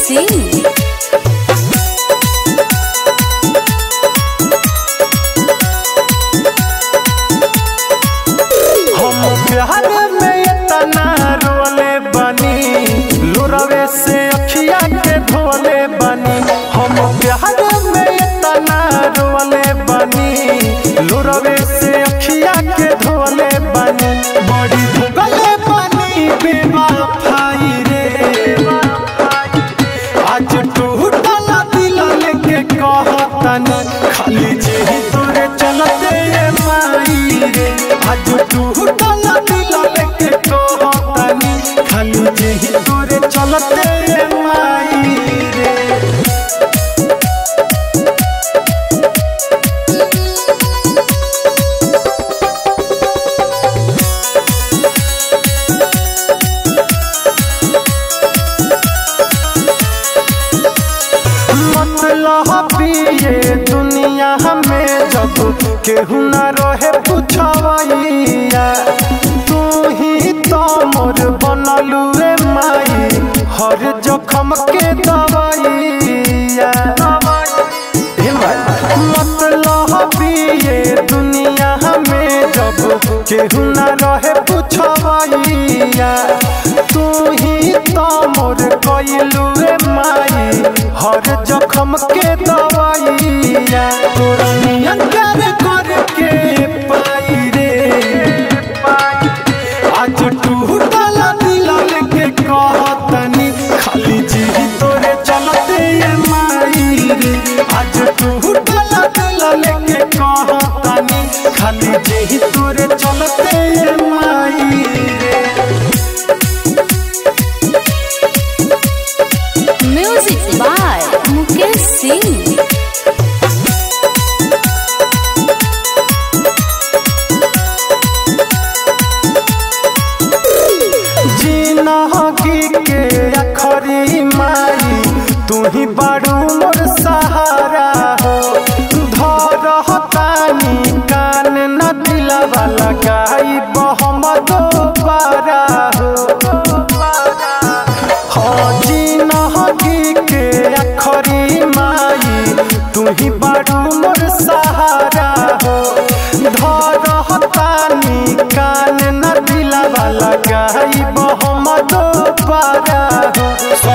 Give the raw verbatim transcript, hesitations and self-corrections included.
सिंह। हम प्यार में इतना रोले बनी, लोरवे से अखिया के धोले बनी। हम प्यार में इतना रोले बनी, लोरवे से अखिया के धोले बनी। बड़ी भुगले बनी बेवफाई रे, आज टूटल दिल लेके कहतनी खाली जेही तोरे चलते ये माई रे। आज टूटल दिल लेके कहतनी खाली जेही तोरे चलते ये माई रे। ये दुनिया हमें जब केहू न रहे पूछवैया, तू ही तो मोर बनलू रे माई, हर जखम के दवाइया। मतलब ये दुनिया हमें जब केहू न रहे पूछवैया, तू ही तो मोर कइलू रे माई, हर जखम के दवाइया। तोरा नियन कर करके पाई रे, आज टूटल दिल लेके कहतनी खाली जेही तोरे चलते ये माई रे। आज टूटल दिल लेके कहतनी खाली जेही तोरे चलते ये माई रे। Music by Mukesh Singh. जिंदगी के आखिरी माई तू ही बारू मोर सहारा हो, धरतानी कान न दिलवा लगाई बहम दोबारा हो। हाँ जिंदगी के आखिरी माई तू ही बारू मोर सहारा हो, धरतानी कान न दिलवा लगाई बहम दोबारा हो।